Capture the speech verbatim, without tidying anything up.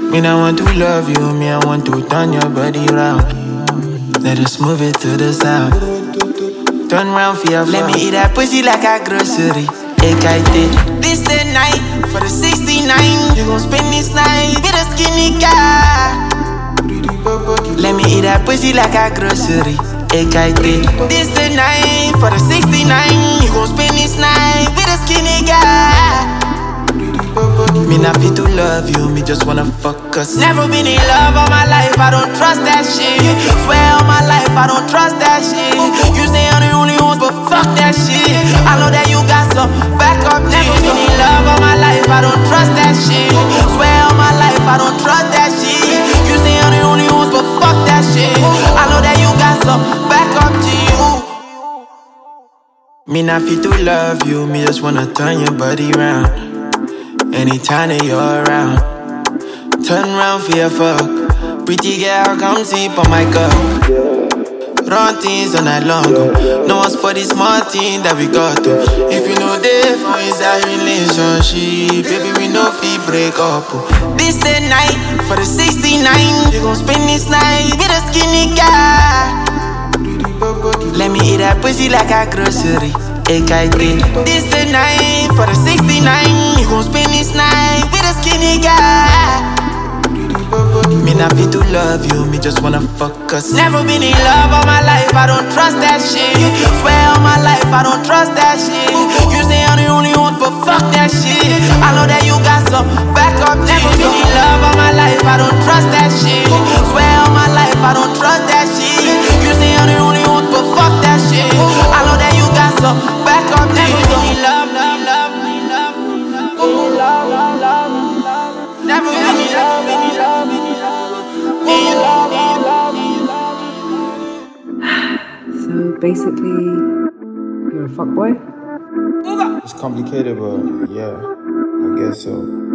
Me, I want to love you, me, I want to turn your body round. Let us move it to the south. Turn round for your Let me eat that pussy like a grocery. A kite. This the night for the sixty-nine. You gon' spend this night with a skinny guy. Let me eat that pussy like a grocery. A kite. This the night for the sixty-nine. You gon' spend this night with a skinny guy. Me not fit to love you, me just wanna fuck us. Never been in love all my life, I don't trust that shit. Swear all my life, I don't trust that shit. You say I'm the only one, but fuck that shit. I know that you got some backup. Never been in love all my life, I don't trust that shit. Swear all my life, I don't trust that shit. You say I'm the only one, but fuck that shit. I know that you got some backup to you. Me not fit to love you, me just wanna turn your body round. Anytime that you're around, turn round for your fuck. Pretty girl, come sleep on my cup. Run things all night long. No one spot this small thing that we got to. If you know there for inside relationship, baby, we no fee break up. This the night for the sixty-nine. You gon' spend this night with a skinny guy. Let me eat that pussy like a grocery. A kite. This the night for the sixty-nine. You gon' spend this night with a skinny guy. Me not fit to love you, me just wanna fuck us. Never been in love all my life, I don't trust that shit. Swear all my life, I don't trust that shit. You say I'm the only one, but fuck that shit. I know that you got some backup. Never been in love all my life, I don't trust that shit. Swear all my life, I don't trust that shit. You say I'm the only one, but fuck that shit. I know that you got some backup. Never been in love, love, love, love, love, love, love. Never been in love, been in love, been in love, in love, in love. So basically, you're a fuckboy? It's complicated, but yeah, I guess so.